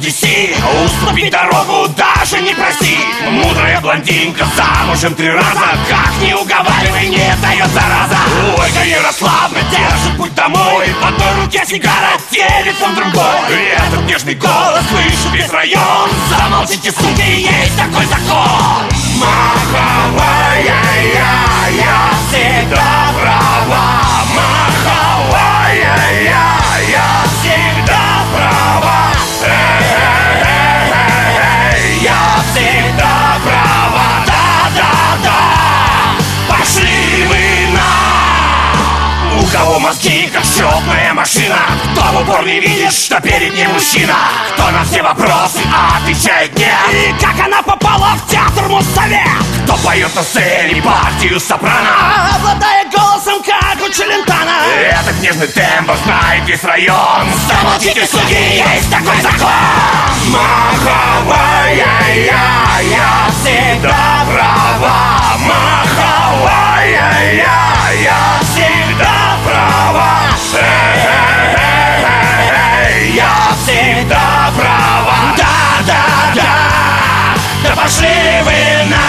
DC. Уступить дорогу даже не проси. Мудрая блондинка замужем 3 раза. Как не уговаривай, не дает зараза. Ольга Ярославна держит путь домой. В одной руке сигара, телефон другой. И этот нежный голос слышит весь район. Замолчите, суки, есть такой закон. Маховая, я всегда права. Маховая, я всегда права. Я всегда права. Да-да-да. Пошли вы на. У кого мозги, как счетная машина. Кто в упор не видит, что перед ним мужчина. Кто на все вопросы отвечает нет. И как она попала в театр Моссовет. Кто поет на сцене партию сопрано, обладая голосом, как у Челентано. Этот нежный тембр знает весь район. Замолчите, суки, есть такой закон. Маховая, я всегда права. Маховая, я всегда права. Я всегда права. Да-да-да. Да пошли вы на.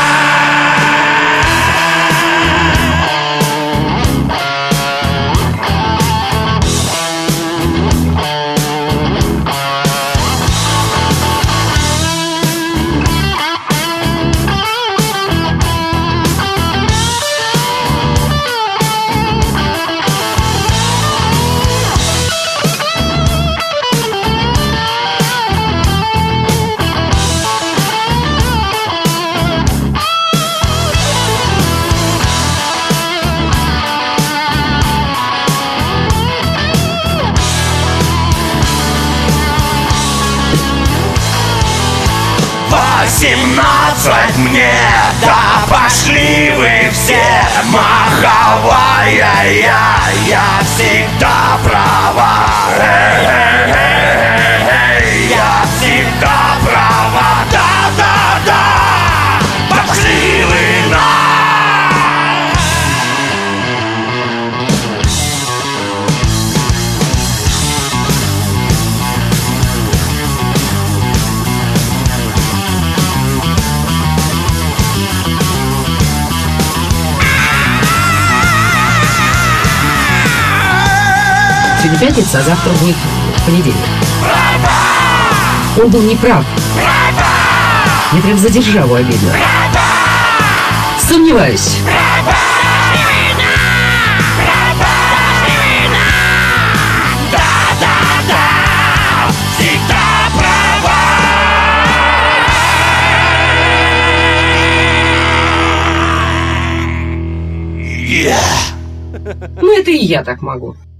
Семнадцать мне, да пошли вы все. Маховая, я всегда права. Я всегда права. Да-да-да. Пошли вы на. Сегодня пятница, а завтра будет понедельник. Он был неправ. Мне прям за державу обидно. Сомневаюсь. Ну это и я так могу.